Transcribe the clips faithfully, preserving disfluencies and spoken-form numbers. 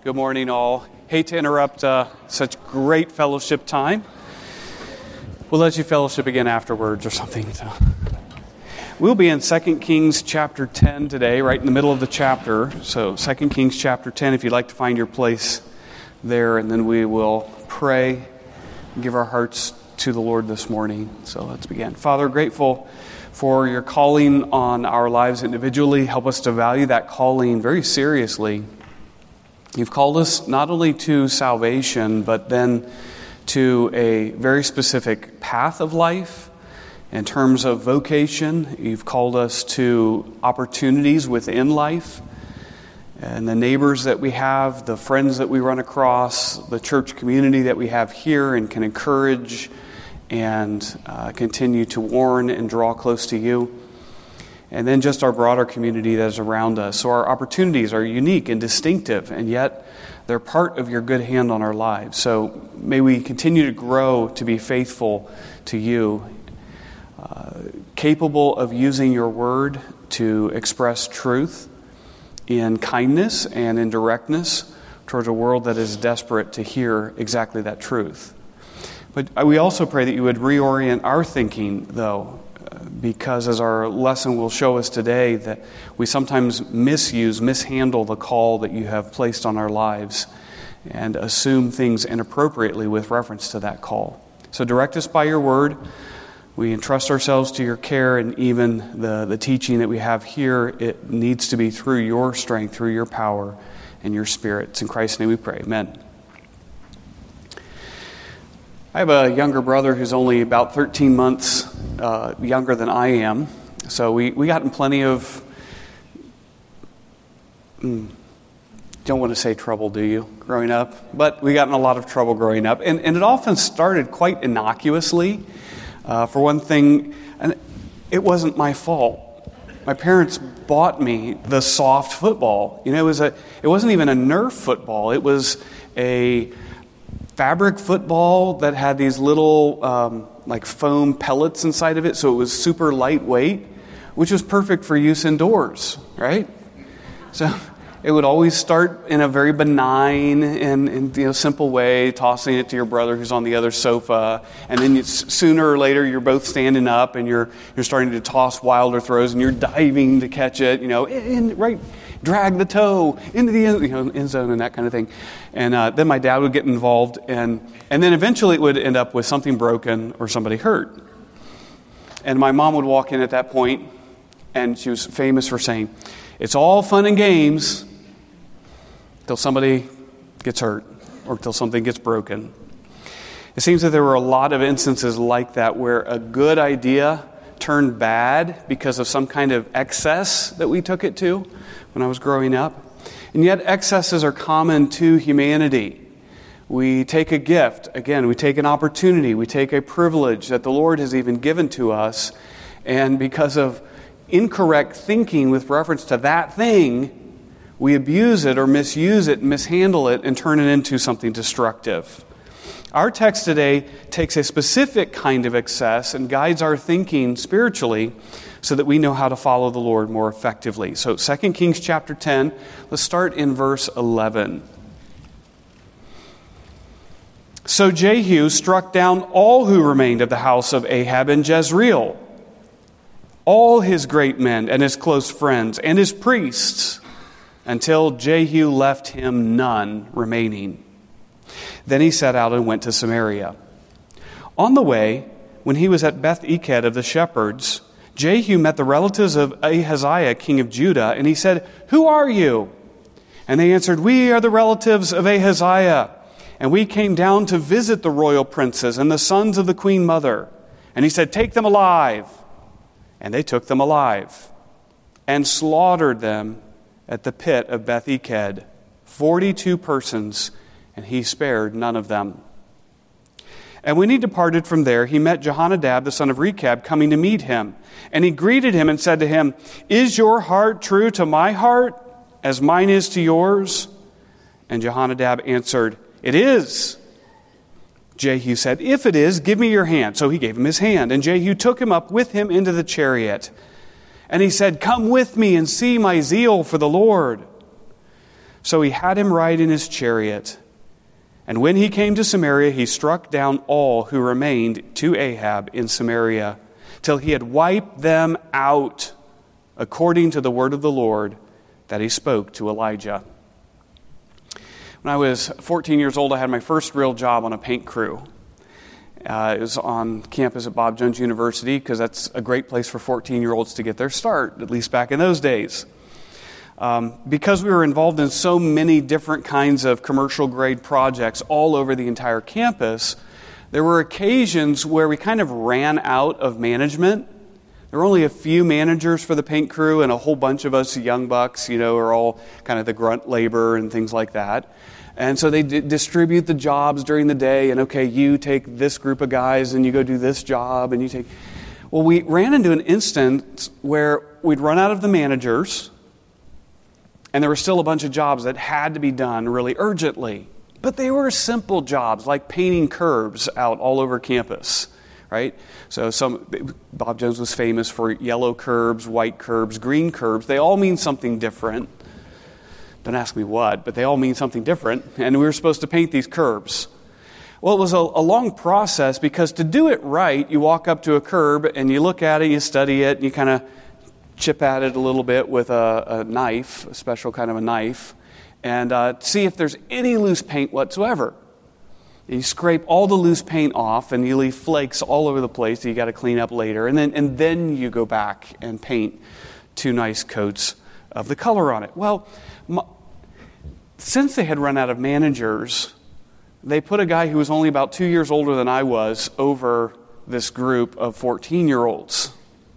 Good morning, all. Hate to interrupt uh, such great fellowship time. We'll let you fellowship again afterwards or something. So. We'll be in Second Kings chapter ten today, right in the middle of the chapter. So Second Kings chapter ten, if you'd like to find your place there, and then we will pray and give our hearts to the Lord this morning. So let's begin. Father, grateful for your calling on our lives individually. Help us to value that calling very seriously. You've called us not only to salvation, but then to a very specific path of life in terms of vocation. You've called us to opportunities within life and the neighbors that we have, the friends that we run across, the church community that we have here and can encourage and uh, continue to warn and draw close to you. And then just our broader community that is around us. So our opportunities are unique and distinctive, and yet they're part of your good hand on our lives. So may we continue to grow to be faithful to you, uh, capable of using your word to express truth in kindness and in directness towards a world that is desperate to hear exactly that truth. But we also pray that you would reorient our thinking, though, because as our lesson will show us today, that we sometimes misuse, mishandle the call that you have placed on our lives and assume things inappropriately with reference to that call. So direct us by your word. We entrust ourselves to your care, and even the, the teaching that we have here, it needs to be through your strength, through your power and your spirit. It's in Christ's name we pray. Amen. I have a younger brother who's only about thirteen months uh, younger than I am. So we, we got in plenty of, mm, don't want to say trouble, do you, growing up? But we got in a lot of trouble growing up. And, and it often started quite innocuously. Uh, for one thing, and it wasn't my fault. My parents bought me the soft football. You know, it was a. It wasn't even a Nerf football. It was a fabric football that had these little um, like foam pellets inside of it, so it was super lightweight, which was perfect for use indoors, right? So it would always start in a very benign and, and you know simple way, tossing it to your brother who's on the other sofa, and then you, sooner or later you're both standing up and you're you're starting to toss wilder throws and you're diving to catch it, you know, in, right. Drag the toe into the end, you know, end zone and that kind of thing. And uh, then my dad would get involved, and, and then eventually it would end up with something broken or somebody hurt. And my mom would walk in at that point, and she was famous for saying, "It's all fun and games till somebody gets hurt or till something gets broken." It seems that there were a lot of instances like that where a good idea turned bad because of some kind of excess that we took it to when I was growing up. And yet excesses are common to humanity. We take a gift, again, we take an opportunity, we take a privilege that the Lord has even given to us, and because of incorrect thinking with reference to that thing, we abuse it or misuse it, mishandle it, and turn it into something destructive. Our text today takes a specific kind of excess and guides our thinking spiritually so that we know how to follow the Lord more effectively. So Second Kings chapter ten, let's start in verse eleven. So Jehu struck down all who remained of the house of Ahab in Jezreel, all his great men and his close friends and his priests, until Jehu left him none remaining. Then he set out and went to Samaria. On the way, when he was at Beth-Eked of the shepherds, Jehu met the relatives of Ahaziah, king of Judah, and he said, "Who are you?" And they answered, "We are the relatives of Ahaziah, and we came down to visit the royal princes and the sons of the queen mother." And he said, "Take them alive." And they took them alive and slaughtered them at the pit of Beth-Eked, forty-two persons, and he spared none of them. And when he departed from there, he met Jehonadab, the son of Rechab, coming to meet him. And he greeted him and said to him, "Is your heart true to my heart, as mine is to yours?" And Jehonadab answered, "It is." Jehu said, "If it is, give me your hand." So he gave him his hand, and Jehu took him up with him into the chariot. And he said, "Come with me and see my zeal for the Lord." So he had him ride in his chariot. And when he came to Samaria, he struck down all who remained to Ahab in Samaria, till he had wiped them out, according to the word of the Lord that he spoke to Elijah. When I was fourteen years old, I had my first real job on a paint crew. Uh, it was on campus at Bob Jones University, because that's a great place for fourteen-year-olds to get their start, at least back in those days. Um, because we were involved in so many different kinds of commercial-grade projects all over the entire campus, there were occasions where we kind of ran out of management. There were only a few managers for the paint crew, and a whole bunch of us young bucks, you know, are all kind of the grunt labor and things like that. And so they d- distribute the jobs during the day, and okay, you take this group of guys, and you go do this job, and you take... Well, we ran into an instance where we'd run out of the managers, and there were still a bunch of jobs that had to be done really urgently. But they were simple jobs, like painting curbs out all over campus, right? So some Bob Jones was famous for yellow curbs, white curbs, green curbs. They all mean something different. Don't ask me what, but they all mean something different. And we were supposed to paint these curbs. Well, it was a, a long process, because to do it right, you walk up to a curb and you look at it, you study it, and you kind of chip at it a little bit with a, a knife, a special kind of a knife, and uh, see if there's any loose paint whatsoever. And you scrape all the loose paint off, and you leave flakes all over the place that you got to clean up later, and then and then you go back and paint two nice coats of the color on it. Well, my, since they had run out of managers, they put a guy who was only about two years older than I was over this group of fourteen-year-olds.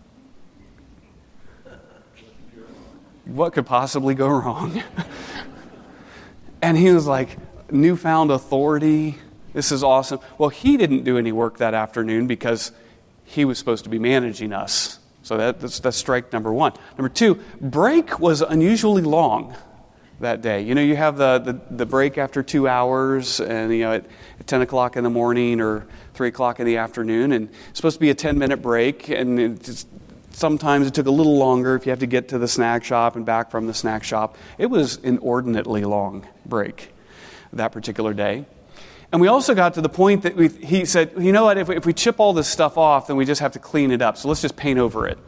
What could possibly go wrong? And he was like, newfound authority. This is awesome. Well, he didn't do any work that afternoon because he was supposed to be managing us. So that, that's, that's strike number one. Number two, break was unusually long that day. You know, you have the, the, the break after two hours and, you know, at, at ten o'clock in the morning or three o'clock in the afternoon. And it's supposed to be a ten-minute break, and it just... Sometimes it took a little longer if you have to get to the snack shop and back from the snack shop. It was an inordinately long break that particular day. And we also got to the point that we, he said, you know what, if we, if we chip all this stuff off, then we just have to clean it up. So let's just paint over it.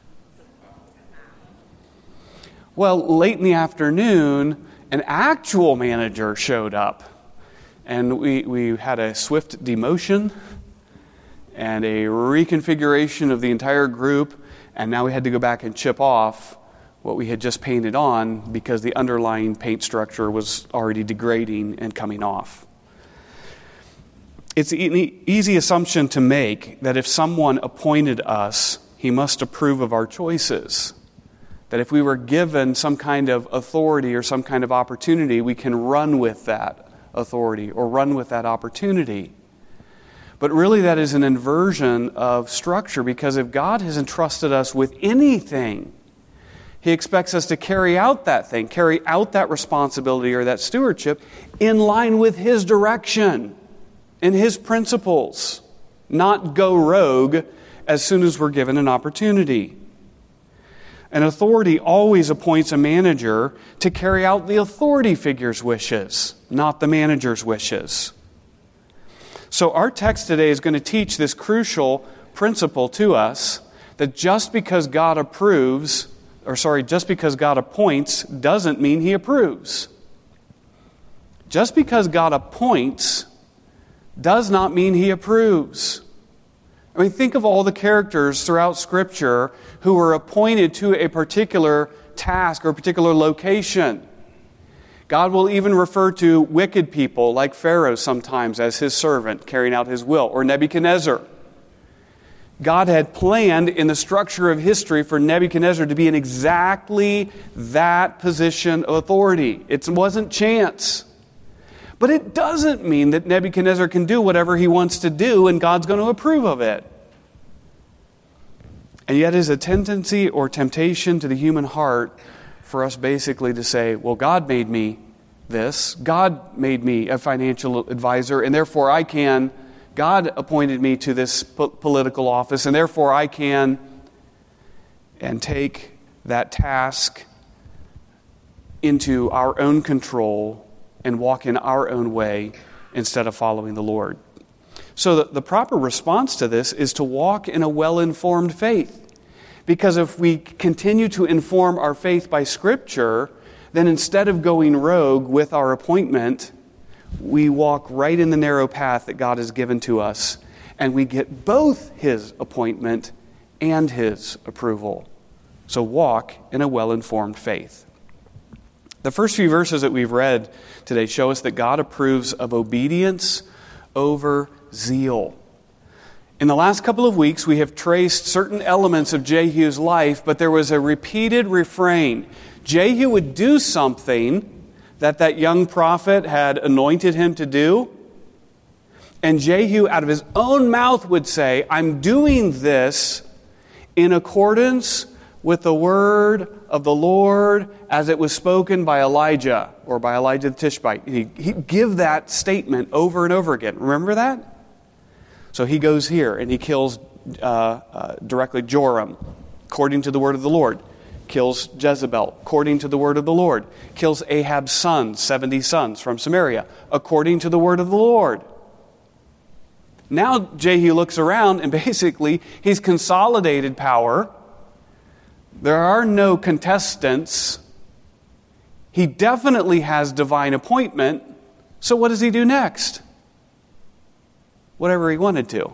Well, late in the afternoon, an actual manager showed up. And we, we had a swift demotion and a reconfiguration of the entire group. And now we had to go back and chip off what we had just painted on, because the underlying paint structure was already degrading and coming off. It's an easy assumption to make that if someone appointed us, he must approve of our choices. That if we were given some kind of authority or some kind of opportunity, we can run with that authority or run with that opportunity. But really that is an inversion of structure, because if God has entrusted us with anything, He expects us to carry out that thing, carry out that responsibility or that stewardship in line with His direction and His principles, not go rogue as soon as we're given an opportunity. An authority always appoints a manager to carry out the authority figure's wishes, not the manager's wishes. So our text today is going to teach this crucial principle to us, that just because God approves, or sorry, just because God appoints doesn't mean He approves. Just because God appoints does not mean He approves. I mean, think of all the characters throughout Scripture who were appointed to a particular task or a particular location. God will even refer to wicked people like Pharaoh sometimes as His servant carrying out His will, or Nebuchadnezzar. God had planned in the structure of history for Nebuchadnezzar to be in exactly that position of authority. It wasn't chance. But it doesn't mean that Nebuchadnezzar can do whatever he wants to do and God's going to approve of it. And yet there's a tendency or temptation to the human heart for us basically to say, well, God made me this. God made me a financial advisor, and therefore I can. God appointed me to this po- political office, and therefore I can, and take that task into our own control and walk in our own way instead of following the Lord. So the, the proper response to this is to walk in a well-informed faith. Because if we continue to inform our faith by Scripture, then instead of going rogue with our appointment, we walk right in the narrow path that God has given to us, and we get both His appointment and His approval. So walk in a well-informed faith. The first few verses that we've read today show us that God approves of obedience over zeal. In the last couple of weeks, we have traced certain elements of Jehu's life, but there was a repeated refrain. Jehu would do something that that young prophet had anointed him to do, and Jehu, out of his own mouth, would say, I'm doing this in accordance with the word of the Lord as it was spoken by Elijah, or by Elijah the Tishbite. He, he'd give that statement over and over again. Remember that? So he goes here and he kills uh, uh, directly Joram, according to the word of the Lord. Kills Jezebel, according to the word of the Lord. Kills Ahab's sons, seventy sons from Samaria, according to the word of the Lord. Now Jehu looks around and basically he's consolidated power. There are no contestants. He definitely has divine appointment. So what does he do next? Whatever he wanted to.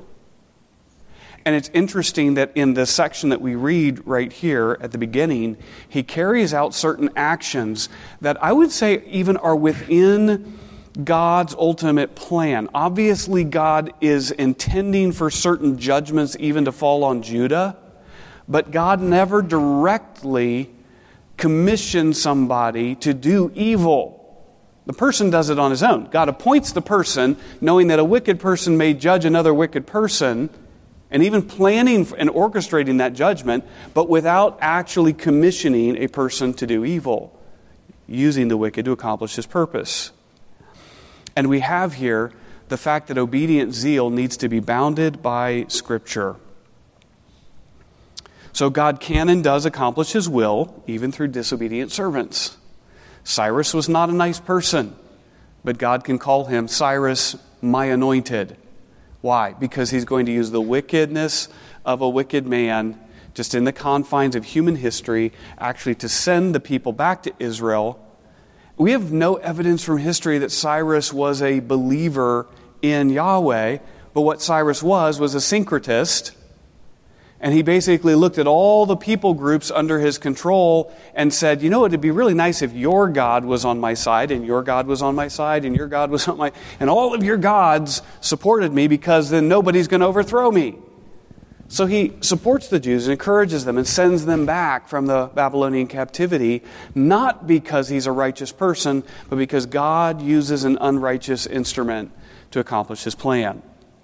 And it's interesting that in the section that we read right here at the beginning, he carries out certain actions that I would say even are within God's ultimate plan. Obviously, God is intending for certain judgments even to fall on Judah, but God never directly commissions somebody to do evil. The person does it on his own. God appoints the person, knowing that a wicked person may judge another wicked person, and even planning and orchestrating that judgment, but without actually commissioning a person to do evil, using the wicked to accomplish his purpose. And we have here the fact that obedient zeal needs to be bounded by Scripture. So God can and does accomplish His will, even through disobedient servants. Cyrus was not a nice person, but God can call him Cyrus, my anointed. Why? Because He's going to use the wickedness of a wicked man, just in the confines of human history, actually to send the people back to Israel. We have no evidence from history that Cyrus was a believer in Yahweh, but what Cyrus was was a syncretist. And he basically looked at all the people groups under his control and said, you know, it'd be really nice if your God was on my side, and your God was on my side, and your God was on my... And all of your gods supported me, because then nobody's going to overthrow me. So he supports the Jews and encourages them and sends them back from the Babylonian captivity, not because he's a righteous person, but because God uses an unrighteous instrument to accomplish His plan.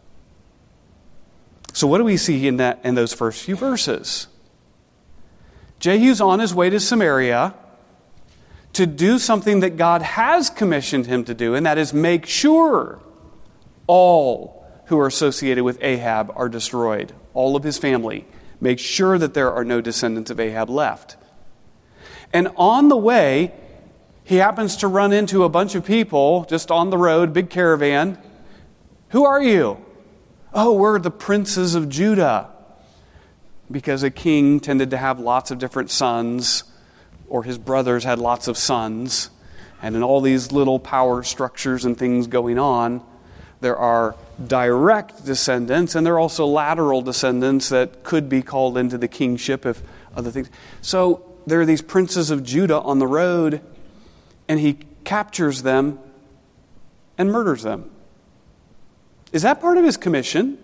So what do we see in that in those first few verses? Jehu's on his way to Samaria to do something that God has commissioned him to do, and that is make sure all who are associated with Ahab are destroyed, all of his family. Make sure that there are no descendants of Ahab left. And on the way, he happens to run into a bunch of people just on the road, big caravan. Who are you? Oh, we're the princes of Judah. Because a king tended to have lots of different sons, or his brothers had lots of sons. And in all these little power structures and things going on, there are direct descendants, and there are also lateral descendants that could be called into the kingship if other things. So there are these princes of Judah on the road, and he captures them and murders them. Is that part of his commission?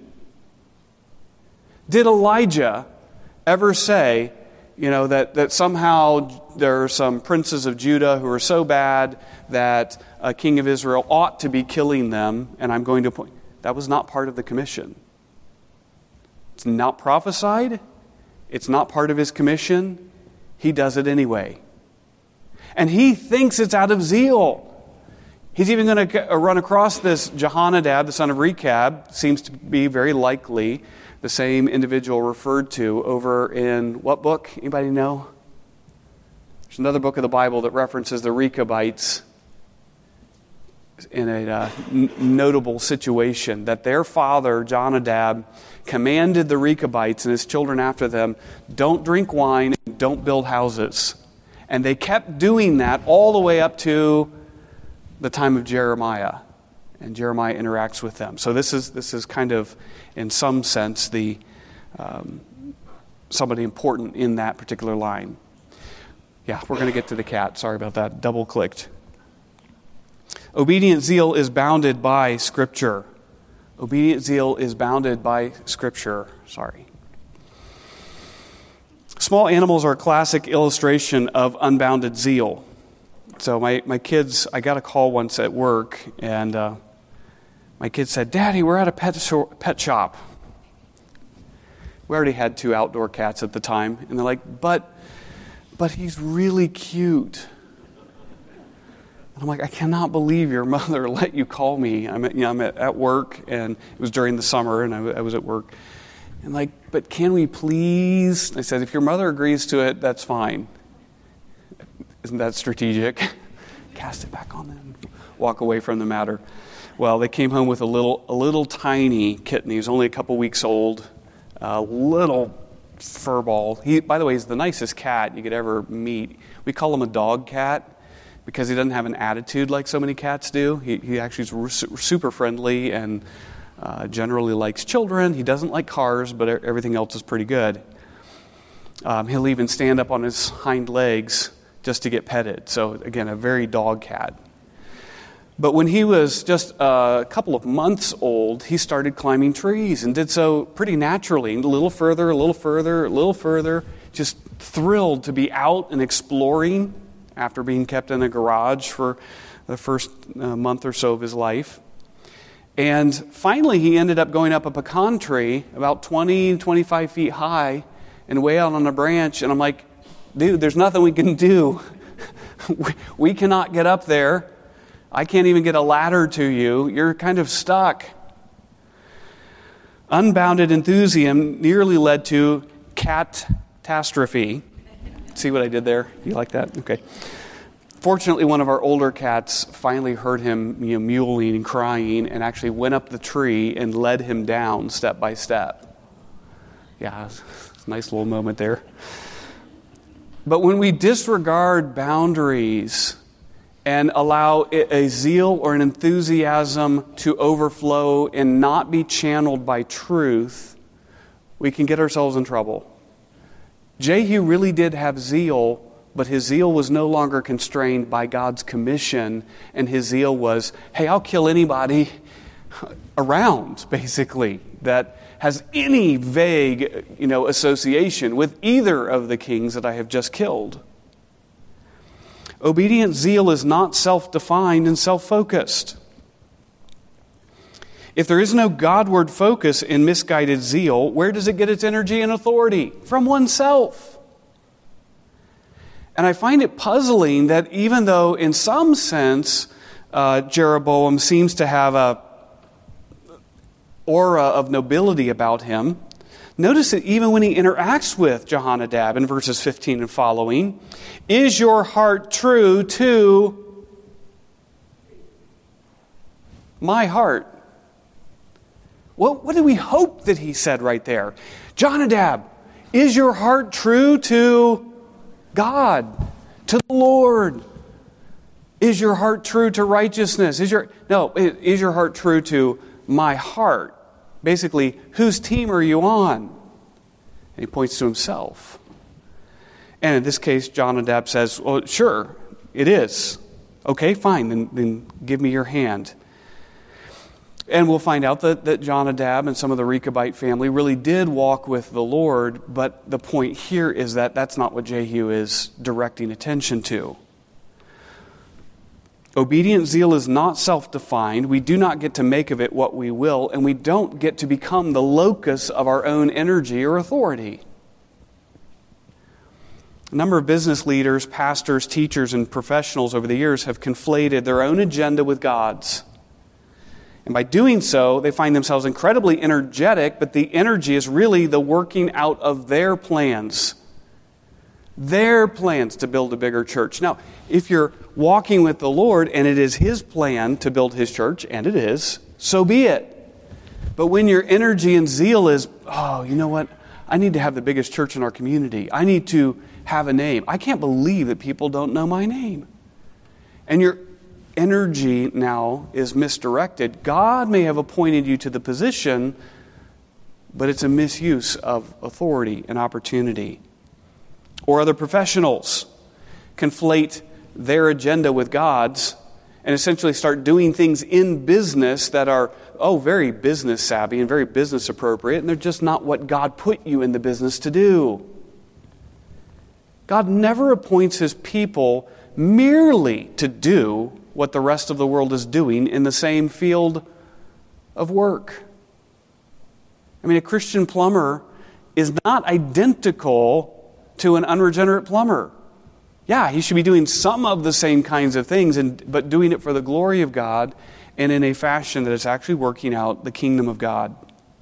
Did Elijah ever say, you know, that, that somehow there are some princes of Judah who are so bad that a king of Israel ought to be killing them, and I'm going to point... That was not part of the commission. It's not prophesied. It's not part of his commission. He does it anyway. And he thinks it's out of zeal. He's even going to run across this Jehonadab, the son of Rechab, seems to be very likely the same individual referred to over in what book? Anybody know? There's another book of the Bible that references the Rechabites in a uh, n- notable situation, that their father, Jonadab, commanded the Rechabites and his children after them, don't drink wine, don't build houses. And they kept doing that all the way up to the time of Jeremiah. And Jeremiah interacts with them. So this is this is kind of, in some sense, the um, somebody important in that particular line. Yeah, we're going to get to the cat. Sorry about that. Double-clicked. Obedient zeal is bounded by Scripture. Obedient zeal is bounded by Scripture. Sorry. Small animals are a classic illustration of unbounded zeal. So my, my kids, I got a call once at work, and uh, my kids said, "Daddy, we're at a pet, so- pet shop." We already had two outdoor cats at the time, and they're like, but, but he's really cute. And I'm like, I cannot believe your mother let you call me. I'm at, you know, I'm at, at work, and it was during the summer, and I, I was at work. And like, but can we please? I said, if your mother agrees to it, that's fine. Isn't that strategic? Cast it back on them. Walk away from the matter. Well, they came home with a little, a little tiny kitten. He was only a couple weeks old. A little furball. He, by the way, he's the nicest cat you could ever meet. We call him a dog cat because he doesn't have an attitude like so many cats do. He, he actually is super friendly and uh, generally likes children. He doesn't like cars, but everything else is pretty good. Um, he'll even stand up on his hind legs just to get petted. So again, a very dog cat. But when he was just a couple of months old, he started climbing trees and did so pretty naturally. A little further, a little further, a little further. Just thrilled to be out and exploring after being kept in a garage for the first uh, month or so of his life. And finally, he ended up going up a pecan tree about twenty, twenty-five feet high and way out on a branch. And I'm like, dude, there's nothing we can do. we, we cannot get up there. I can't even get a ladder to you. You're kind of stuck. Unbounded enthusiasm nearly led to catastrophe. See what I did there? You like that? Okay. Fortunately, one of our older cats finally heard him, you know, mewling and crying, and actually went up the tree and led him down step by step. Yeah, it's a nice little moment there. But when we disregard boundaries and allow a zeal or an enthusiasm to overflow and not be channeled by truth, we can get ourselves in trouble. Jehu really did have zeal, but his zeal was no longer constrained by God's commission, and his zeal was, hey, I'll kill anybody around, basically, that has any vague, you know, association with either of the kings that I have just killed. Obedient zeal is not self-defined and self-focused. If there is no Godward focus in misguided zeal, where does it get its energy and authority? From oneself. And I find it puzzling that even though in some sense uh, Jeroboam seems to have a aura of nobility about him, notice that even when he interacts with Jehonadab in verses fifteen and following, is your heart true to my heart? What, what do we hope that he said right there? Jehonadab, is your heart true to God, to the Lord? Is your heart true to righteousness? Is your no, is your heart true to my heart? Basically, whose team are you on? And he points to himself. And in this case, Jehonadab says, well, sure, it is. Okay, fine, then, then give me your hand. And we'll find out that, that Jehonadab and some of the Rechabite family really did walk with the Lord, but the point here is that that's not what Jehu is directing attention to. Obedient zeal is not self-defined. We do not get to make of it what we will, and we don't get to become the locus of our own energy or authority. A number of business leaders, pastors, teachers, and professionals over the years have conflated their own agenda with God's. And by doing so, they find themselves incredibly energetic, but the energy is really the working out of their plans. Their plans to build a bigger church. Now, if you're walking with the Lord and it is His plan to build His church, and it is, so be it. But when your energy and zeal is, oh, you know what? I need to have the biggest church in our community. I need to have a name. I can't believe that people don't know my name. And your energy now is misdirected. God may have appointed you to the position, but it's a misuse of authority and opportunity. Or other professionals conflate their agenda with God's and essentially start doing things in business that are, oh, very business savvy and very business appropriate, and they're just not what God put you in the business to do. God never appoints His people merely to do what the rest of the world is doing in the same field of work. I mean, a Christian plumber is not identical to an unregenerate plumber. Yeah, he should be doing some of the same kinds of things, and, but doing it for the glory of God and in a fashion that is actually working out the kingdom of God.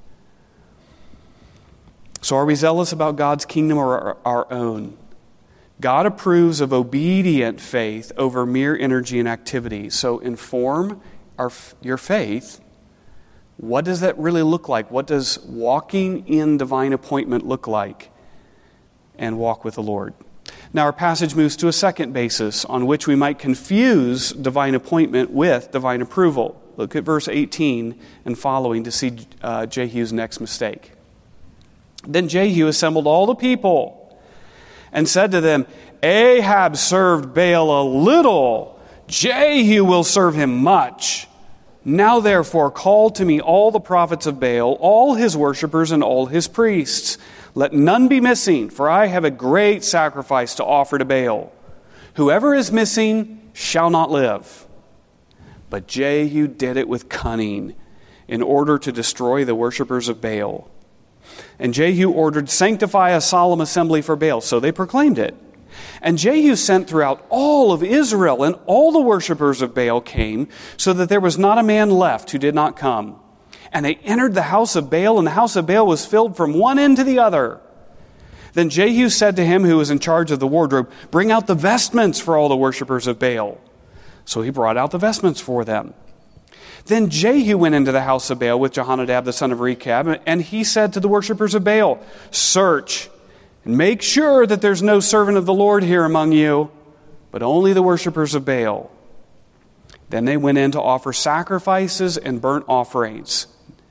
So are we zealous about God's kingdom or our, our own? God approves of obedient faith over mere energy and activity. So inform our, your faith. What does that really look like? What does walking in divine appointment look like? And walk with the Lord. Now our passage moves to a second basis on which we might confuse divine appointment with divine approval. Look at verse eighteen and following to see uh, Jehu's next mistake. Then Jehu assembled all the people and said to them, Ahab served Baal a little, Jehu will serve him much. Now therefore call to me all the prophets of Baal, all his worshippers and all his priests. Let none be missing, for I have a great sacrifice to offer to Baal. Whoever is missing shall not live. But Jehu did it with cunning in order to destroy the worshippers of Baal. And Jehu ordered, sanctify a solemn assembly for Baal. So they proclaimed it. And Jehu sent throughout all of Israel, and all the worshippers of Baal came, so that there was not a man left who did not come. And they entered the house of Baal, and the house of Baal was filled from one end to the other. Then Jehu said to him who was in charge of the wardrobe, bring out the vestments for all the worshippers of Baal. So he brought out the vestments for them. Then Jehu went into the house of Baal with Jehonadab the son of Rechab, and he said to the worshippers of Baal, search and make sure that there's no servant of the Lord here among you, but only the worshippers of Baal. Then they went in to offer sacrifices and burnt offerings.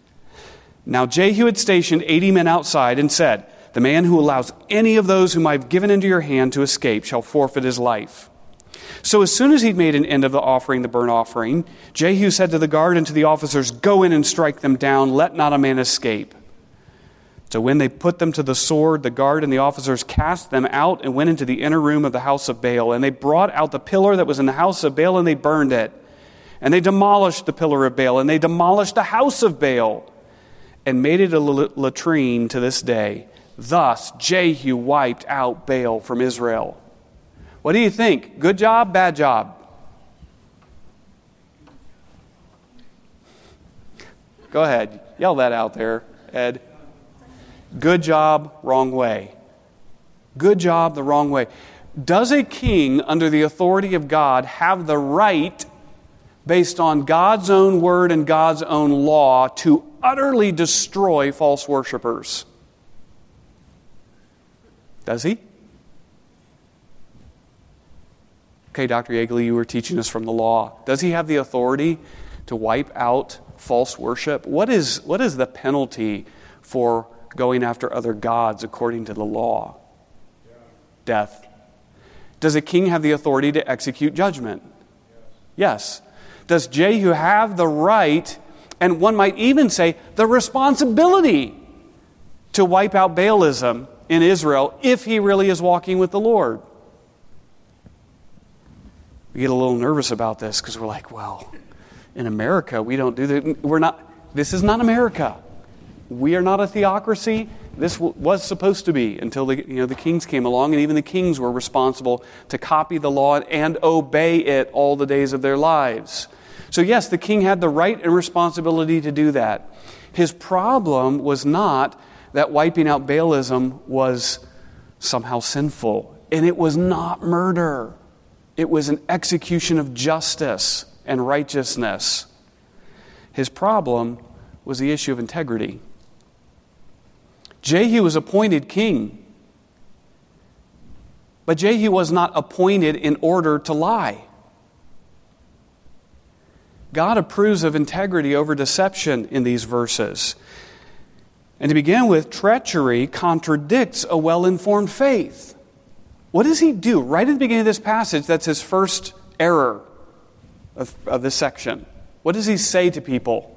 Now Jehu had stationed eighty men outside and said, the man who allows any of those whom I've given into your hand to escape shall forfeit his life. So as soon as he'd made an end of the offering, the burnt offering, Jehu said to the guard and to the officers, go in and strike them down, let not a man escape. So when they put them to the sword, the guard and the officers cast them out and went into the inner room of the house of Baal. And they brought out the pillar that was in the house of Baal, and they burned it. And they demolished the pillar of Baal, and they demolished the house of Baal, and made it a latrine to this day. Thus Jehu wiped out Baal from Israel. What do you think? Good job, bad job? Go ahead. Yell that out there, Ed. Good job, wrong way. Good job, the wrong way. Does a king under the authority of God have the right, based on God's own word and God's own law, to utterly destroy false worshipers? Does he? Okay, Doctor Yeagley, you were teaching us from the law. Does he have the authority to wipe out false worship? What is, what is the penalty for going after other gods according to the law? Yeah. Death. Does a king have the authority to execute judgment? Yes. Yes. Does Jehu have the right, and one might even say the responsibility, to wipe out Baalism in Israel if he really is walking with the Lord? We get a little nervous about this because we're like, well, in America we don't do that. We're not. This is not America. We are not a theocracy. This w- was supposed to be until the, you know, the kings came along, and even the kings were responsible to copy the law and obey it all the days of their lives. So yes, the king had the right and responsibility to do that. His problem was not that wiping out Baalism was somehow sinful. And it was not murder. It was an execution of justice and righteousness. His problem was the issue of integrity. Jehu was appointed king. But Jehu was not appointed in order to lie. God approves of integrity over deception in these verses. And to begin with, treachery contradicts a well-informed faith. What does he do right at the beginning of this passage? That's his first error of, of this section. What does he say to people?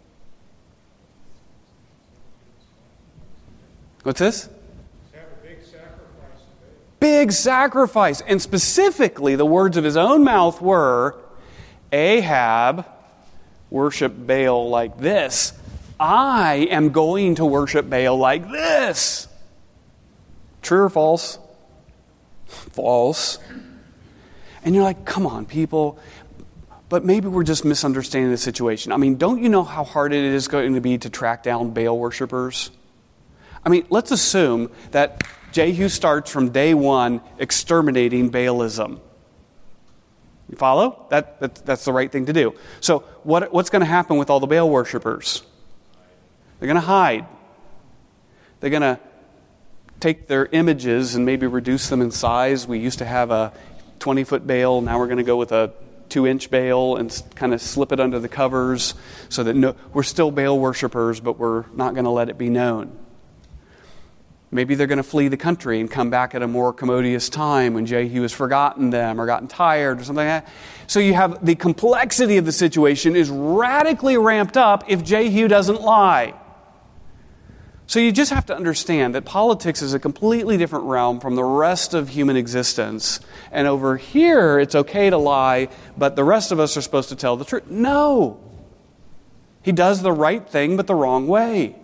What's this? Have a big sacrifice. Big sacrifice. And specifically, the words of his own mouth were, Ahab worshiped Baal like this. I am going to worship Baal like this. True or false? False. And you're like, come on, people. But maybe we're just misunderstanding the situation. I mean, don't you know how hard it is going to be to track down Baal worshipers? I mean, let's assume that Jehu starts from day one exterminating Baalism. You follow? That, that that's the right thing to do. So what what's going to happen with all the Baal worshipers? They're going to hide. They're going to take their images and maybe reduce them in size. We used to have a twenty-foot Baal. Now we're going to go with a two-inch Baal and kind of slip it under the covers so that no, we're still Baal worshipers, but we're not going to let it be known. Maybe they're going to flee the country and come back at a more commodious time when Jehu has forgotten them or gotten tired or something like that. So you have the complexity of the situation is radically ramped up if Jehu doesn't lie. So you just have to understand that politics is a completely different realm from the rest of human existence. And over here, it's okay to lie, but the rest of us are supposed to tell the truth. No. He does the right thing, but the wrong way.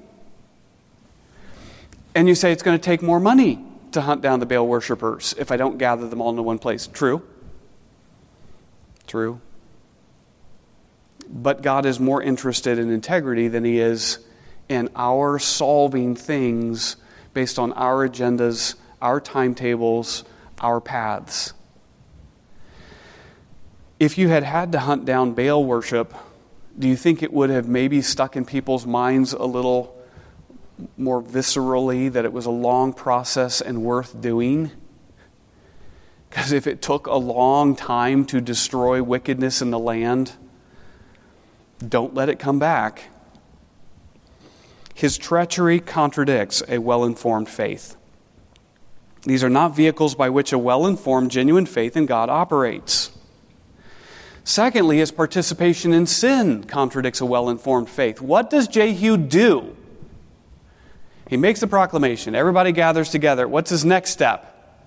And you say it's going to take more money to hunt down the Baal worshipers if I don't gather them all into one place. True. True. But God is more interested in integrity than He is in our solving things based on our agendas, our timetables, our paths. If you had had to hunt down Baal worship, do you think it would have maybe stuck in people's minds a little more viscerally that it was a long process and worth doing? Because if it took a long time to destroy wickedness in the land, don't let it come back. His treachery contradicts a well-informed faith. These are not vehicles by which a well-informed, genuine faith in God operates. Secondly, his participation in sin contradicts a well-informed faith. What does Jehu do? He makes the proclamation. Everybody gathers together. What's his next step?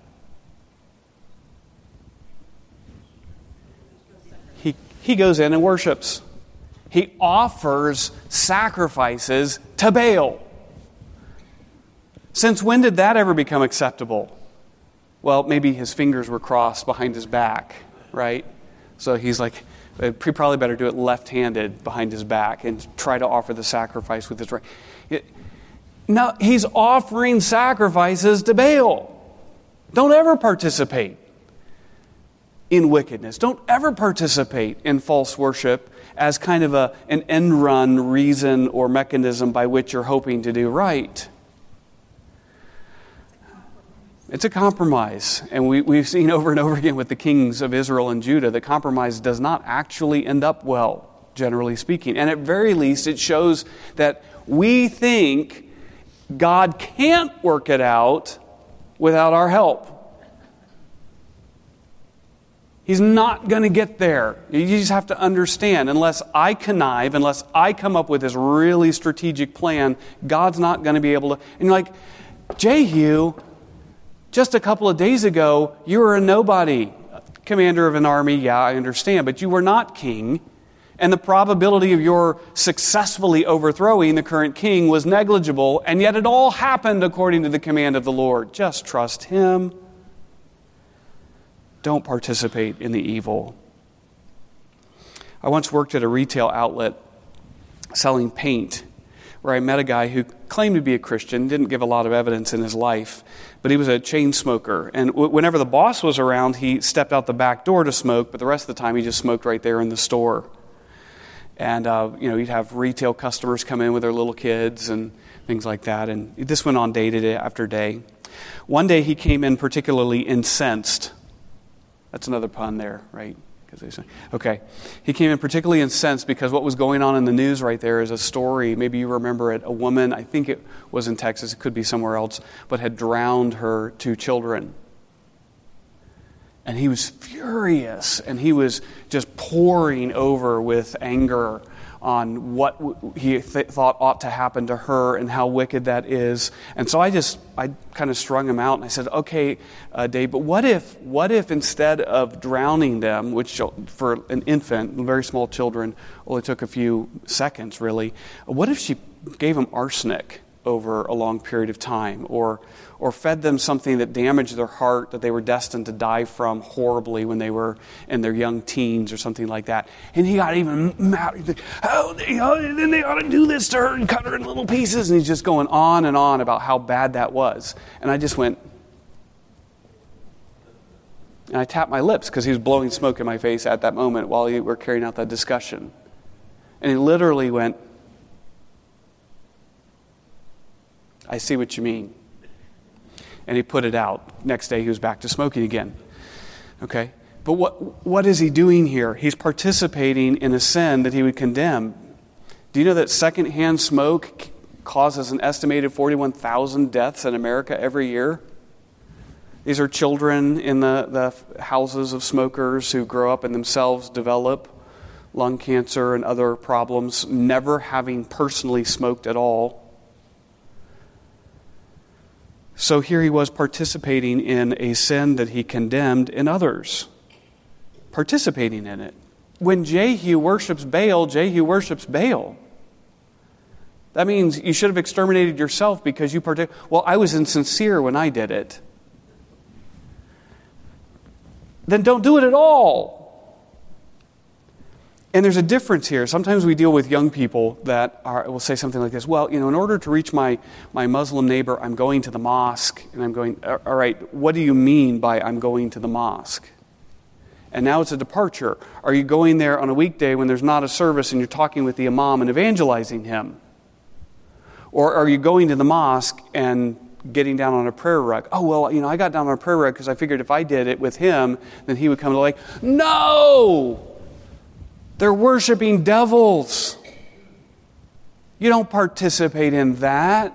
He, he goes in and worships. He offers sacrifices to Baal. Since when did that ever become acceptable? Well, maybe his fingers were crossed behind his back, right? So he's like, he probably better do it left-handed behind his back and try to offer the sacrifice with his right. It, No, he's offering sacrifices to Baal. Don't ever participate in wickedness. Don't ever participate in false worship as kind of a, an end run reason or mechanism by which you're hoping to do right. It's a compromise. And we, we've seen over and over again with the kings of Israel and Judah that compromise does not actually end up well, generally speaking. And at very least, it shows that we think God can't work it out without our help. He's not going to get there. You just have to understand, unless I connive, unless I come up with this really strategic plan, God's not going to be able to. And you're like, Jehu, just a couple of days ago, you were a nobody. Commander of an army, yeah, I understand, but you were not king. And the probability of your successfully overthrowing the current king was negligible, and yet it all happened according to the command of the Lord. Just trust Him. Don't participate in the evil. I once worked at a retail outlet selling paint, where I met a guy who claimed to be a Christian, didn't give a lot of evidence in his life, but he was a chain smoker. And w- whenever the boss was around, he stepped out the back door to smoke, but the rest of the time he just smoked right there in the store. And, uh, you know, he'd have retail customers come in with their little kids and things like that. And this went on day to day after day. One day he came in particularly incensed. That's another pun there, right? Okay. He came in particularly incensed because what was going on in the news right there is a story, maybe you remember it, a woman, I think it was in Texas, it could be somewhere else, but had drowned her two children. And he was furious, and he was just pouring over with anger on what he th- thought ought to happen to her and how wicked that is. And so I just, I kind of strung him out, and I said, okay, uh, Dave, but what if, what if instead of drowning them, which for an infant, very small children, only took a few seconds really, what if she gave them arsenic over a long period of time, or or fed them something that damaged their heart that they were destined to die from horribly when they were in their young teens or something like that. And he got even mad. He's like, oh, they, oh, then they ought to do this to her and cut her in little pieces. And he's just going on and on about how bad that was. And I just went, and I tapped my lips because he was blowing smoke in my face at that moment while we were carrying out that discussion. And he literally went, I see what you mean. And he put it out. Next day he was back to smoking again. Okay? But what what is he doing here? He's participating in a sin that he would condemn. Do you know that secondhand smoke causes an estimated forty-one thousand deaths in America every year? These are children in the, the houses of smokers who grow up and themselves develop lung cancer and other problems, never having personally smoked at all. So here he was participating in a sin that he condemned in others. Participating in it. When Jehu worships Baal, Jehu worships Baal. That means you should have exterminated yourself because you partic- Well, I was insincere when I did it. Then don't do it at all. And there's a difference here. Sometimes we deal with young people that are, will say something like this. Well, you know, in order to reach my, my Muslim neighbor, I'm going to the mosque. And I'm going, all right, what do you mean by I'm going to the mosque? And now it's a departure. Are you going there on a weekday when there's not a service and you're talking with the imam and evangelizing him? Or are you going to the mosque and getting down on a prayer rug? Oh, well, you know, I got down on a prayer rug because I figured if I did it with him, then he would come to like, no! They're worshiping devils. You don't participate in that.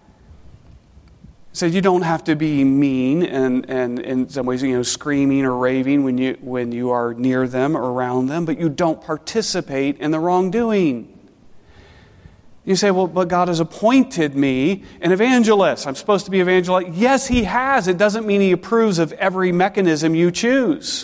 So you don't have to be mean and, and in some ways, you know, screaming or raving when you when you are near them or around them, but you don't participate in the wrongdoing. You say, well, but God has appointed me an evangelist. I'm supposed to be evangelist. Yes, He has. It doesn't mean He approves of every mechanism you choose.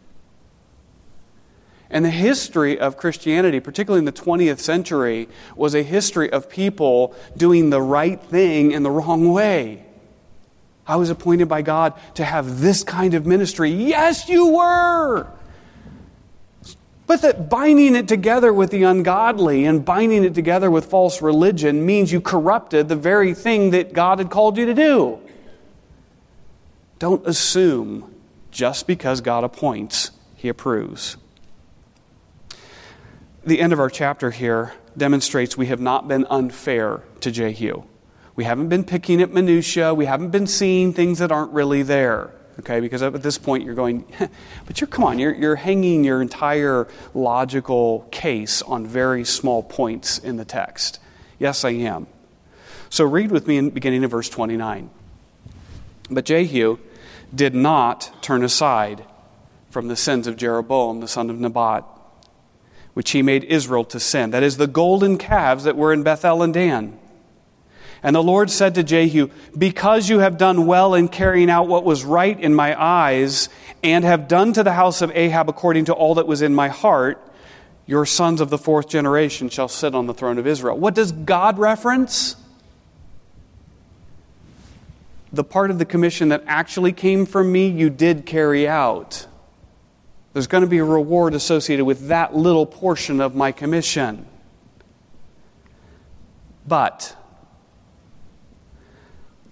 And the history of Christianity, particularly in the twentieth century, was a history of people doing the right thing in the wrong way. I was appointed by God to have this kind of ministry. Yes, you were! But that binding it together with the ungodly and binding it together with false religion means you corrupted the very thing that God had called you to do. Don't assume just because God appoints, He approves. The end of our chapter here demonstrates we have not been unfair to Jehu. We haven't been picking at minutia. We haven't been seeing things that aren't really there. Okay, because at this point you're going, but you're come on, you're you're hanging your entire logical case on very small points in the text. Yes, I am. So read with me in beginning of verse twenty-nine. But Jehu did not turn aside from the sins of Jeroboam, the son of Nebat, which he made Israel to sin. That is, the golden calves that were in Bethel and Dan. And the Lord said to Jehu, because you have done well in carrying out what was right in my eyes, and have done to the house of Ahab according to all that was in my heart, your sons of the fourth generation shall sit on the throne of Israel. What does God reference? The part of the commission that actually came from me, you did carry out. There's going to be a reward associated with that little portion of my commission. But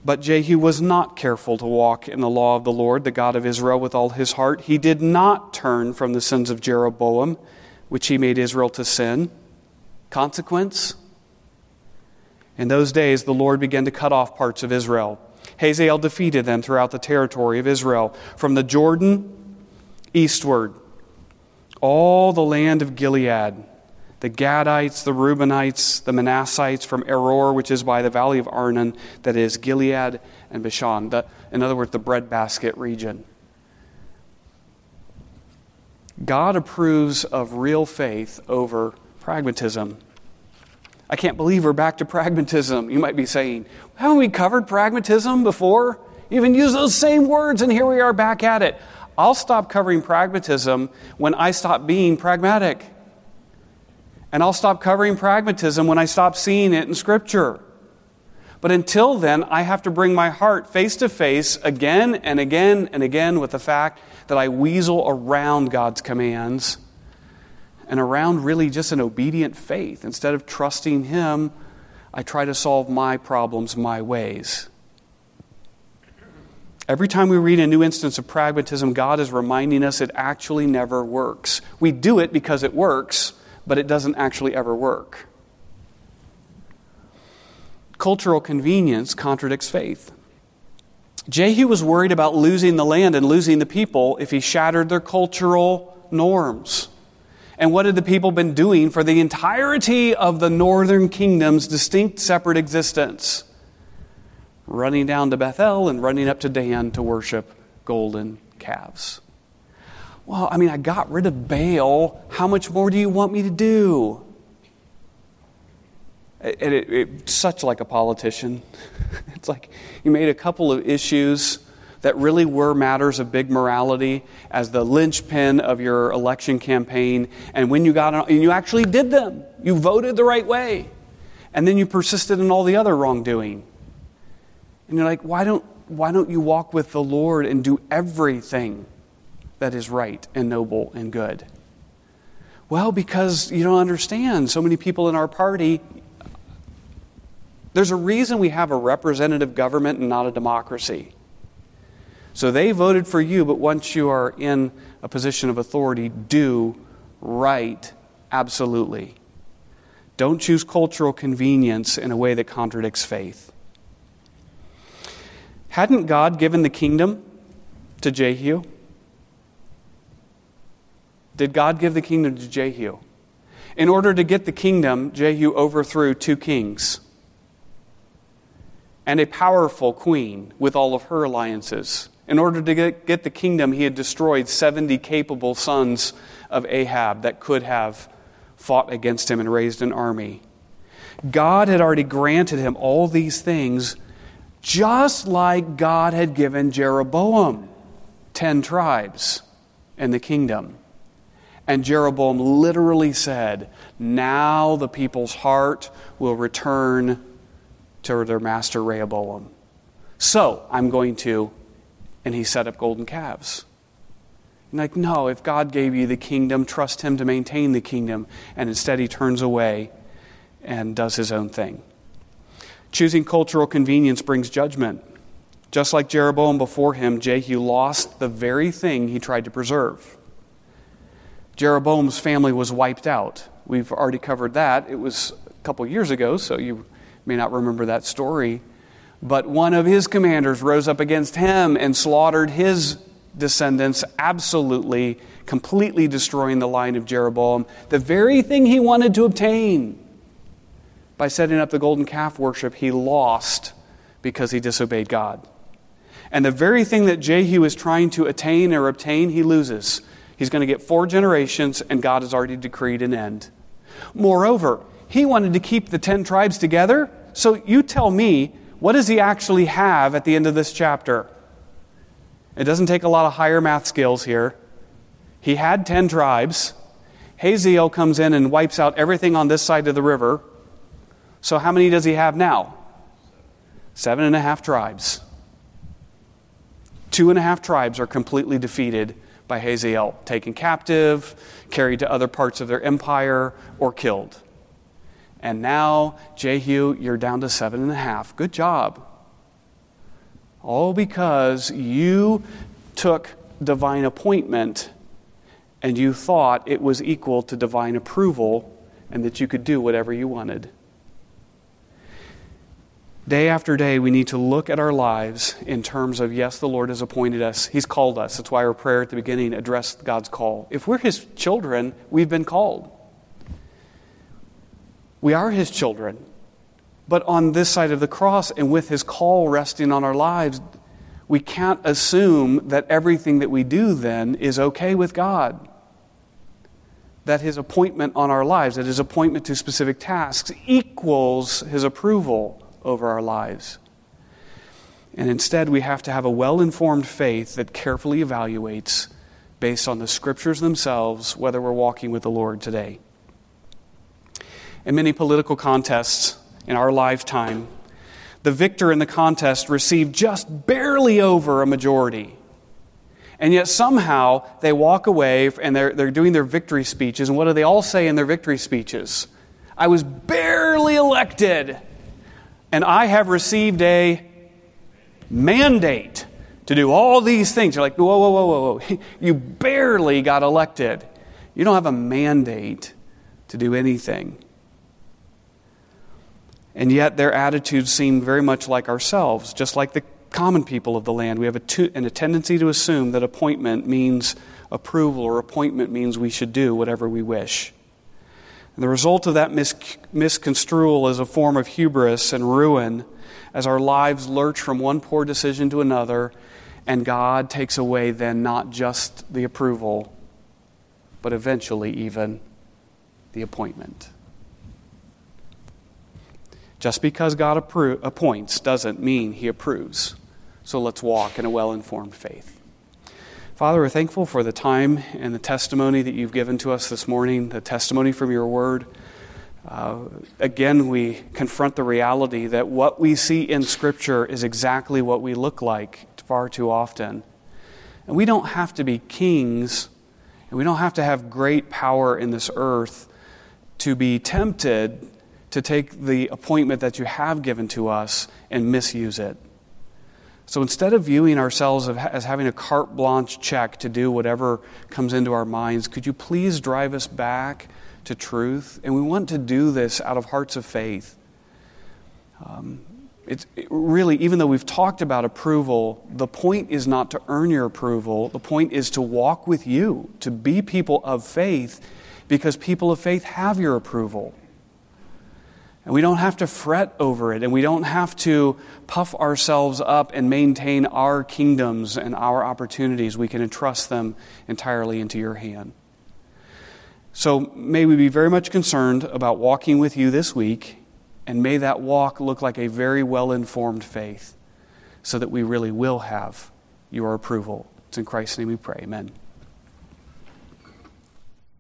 But Jehu was not careful to walk in the law of the Lord, the God of Israel, with all his heart. He did not turn from the sins of Jeroboam, which he made Israel to sin. Consequence? In those days, the Lord began to cut off parts of Israel. Hazael defeated them throughout the territory of Israel, from the Jordan eastward, all the land of Gilead, the Gadites, the Reubenites, the Manassites from Eror, which is by the valley of Arnon, that is Gilead and Bashan. The, in other words, the breadbasket region. God approves of real faith over pragmatism. I can't believe we're back to pragmatism. You might be saying, haven't we covered pragmatism before? You even use those same words, and here we are back at it. I'll stop covering pragmatism when I stop being pragmatic. And I'll stop covering pragmatism when I stop seeing it in Scripture. But until then, I have to bring my heart face to face again and again and again with the fact that I weasel around God's commands and around really just an obedient faith. Instead of trusting Him, I try to solve my problems my ways. Every time we read a new instance of pragmatism, God is reminding us it actually never works. We do it because it works, but it doesn't actually ever work. Cultural convenience contradicts faith. Jehu was worried about losing the land and losing the people if he shattered their cultural norms. And what had the people been doing for the entirety of the northern kingdom's distinct separate existence? Running down to Bethel and running up to Dan to worship golden calves. Well, I mean, I got rid of Baal. How much more do you want me to do? It, it, it, such like a politician. It's like you made a couple of issues that really were matters of big morality as the linchpin of your election campaign. And when you got on, and you actually did them. You voted the right way. And then you persisted in all the other wrongdoing. And you're like, why don't, why don't you walk with the Lord and do everything that is right and noble and good? Well, because you don't understand. So many people in our party, there's a reason we have a representative government and not a democracy. So they voted for you, but once you are in a position of authority, do right absolutely. Don't choose cultural convenience in a way that contradicts faith. Hadn't God given the kingdom to Jehu? Did God give the kingdom to Jehu? In order to get the kingdom, Jehu overthrew two kings and a powerful queen with all of her alliances. In order to get, get the kingdom, he had destroyed seventy capable sons of Ahab that could have fought against him and raised an army. God had already granted him all these things, just like God had given Jeroboam ten tribes in the kingdom. And Jeroboam literally said, now the people's heart will return to their master Rehoboam. So I'm going to, and he set up golden calves. And like, no, if God gave you the kingdom, trust Him to maintain the kingdom. And instead he turns away and does his own thing. Choosing cultural convenience brings judgment. Just like Jeroboam before him, Jehu lost the very thing he tried to preserve. Jeroboam's family was wiped out. We've already covered that. It was a couple years ago, so you may not remember that story. But one of his commanders rose up against him and slaughtered his descendants, absolutely, completely destroying the line of Jeroboam, the very thing he wanted to obtain. By setting up the golden calf worship, he lost because he disobeyed God. And the very thing that Jehu is trying to attain or obtain, he loses. He's going to get four generations, and God has already decreed an end. Moreover, he wanted to keep the ten tribes together. So you tell me, what does he actually have at the end of this chapter? It doesn't take a lot of higher math skills here. He had ten tribes. Hazael comes in and wipes out everything on this side of the river. So how many does he have now? Seven and a half tribes. Two and a half tribes are completely defeated by Hazael, taken captive, carried to other parts of their empire, or killed. And now, Jehu, you're down to seven and a half. Good job. All because you took divine appointment and you thought it was equal to divine approval and that you could do whatever you wanted. Day after day, we need to look at our lives in terms of, yes, the Lord has appointed us. He's called us. That's why our prayer at the beginning addressed God's call. If we're His children, we've been called. We are His children. But on this side of the cross and with His call resting on our lives, we can't assume that everything that we do then is okay with God. That His appointment on our lives, that His appointment to specific tasks equals His approval over our lives. And instead, we have to have a well-informed faith that carefully evaluates, based on the Scriptures themselves, whether we're walking with the Lord today. In many political contests in our lifetime, the victor in the contest received just barely over a majority. And yet somehow they walk away and they're, they're doing their victory speeches. And what do they all say in their victory speeches? I was barely elected. And I have received a mandate to do all these things. You're like, whoa, whoa, whoa, whoa, whoa. You barely got elected. You don't have a mandate to do anything. And yet their attitudes seem very much like ourselves, just like the common people of the land. We have a, to, and a tendency to assume that appointment means approval or appointment means we should do whatever we wish. And the result of that mis- misconstrual is a form of hubris and ruin as our lives lurch from one poor decision to another, and God takes away then not just the approval, but eventually even the appointment. Just because God appro- appoints doesn't mean He approves. So let's walk in a well-informed faith. Father, we're thankful for the time and the testimony that you've given to us this morning, the testimony from your word. Uh, again, we confront the reality that what we see in Scripture is exactly what we look like far too often. And we don't have to be kings, and we don't have to have great power in this earth to be tempted to take the appointment that you have given to us and misuse it. So instead of viewing ourselves as having a carte blanche check to do whatever comes into our minds, could you please drive us back to truth? And we want to do this out of hearts of faith. Um, it's it really, even though we've talked about approval, the point is not to earn your approval. The point is to walk with you, to be people of faith, because people of faith have your approval. And we don't have to fret over it, and we don't have to puff ourselves up and maintain our kingdoms and our opportunities. We can entrust them entirely into your hand. So may we be very much concerned about walking with you this week, and may that walk look like a very well-informed faith, so that we really will have your approval. It's in Christ's name we pray. Amen.